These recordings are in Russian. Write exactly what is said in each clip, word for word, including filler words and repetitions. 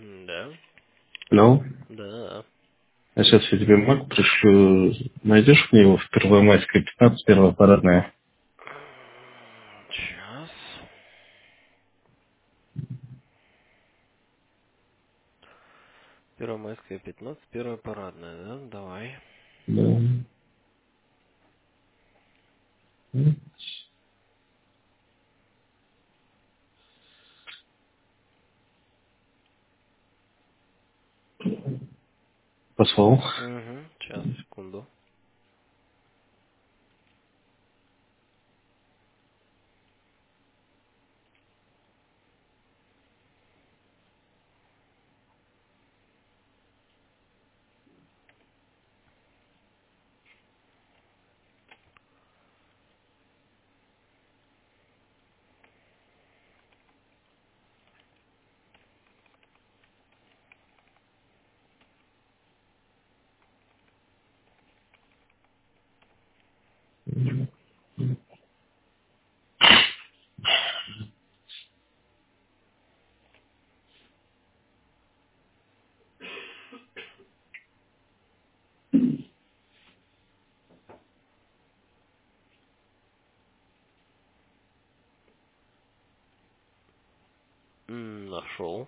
Да. Алло. Да. Я сейчас я тебе маг пришлю. Найдешь мне его в Первомайской пятнадцать, первая парадная? Сейчас. Первомайская пятнадцать, первая парадная, да? Давай. Да. М, Послал. Угу. Сейчас, секунду. М, Нашел.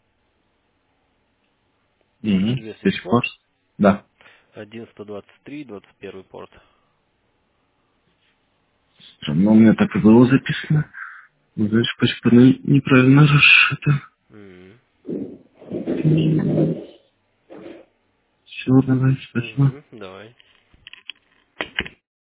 Угу. До Известный сих порт. пор? Да. один сто двадцать три, двадцать первый порт. Но у меня так и было записано. Ну, знаешь, почему ты неправильно нажишь это? М. Все, давай, спасибо. Угу. Давай.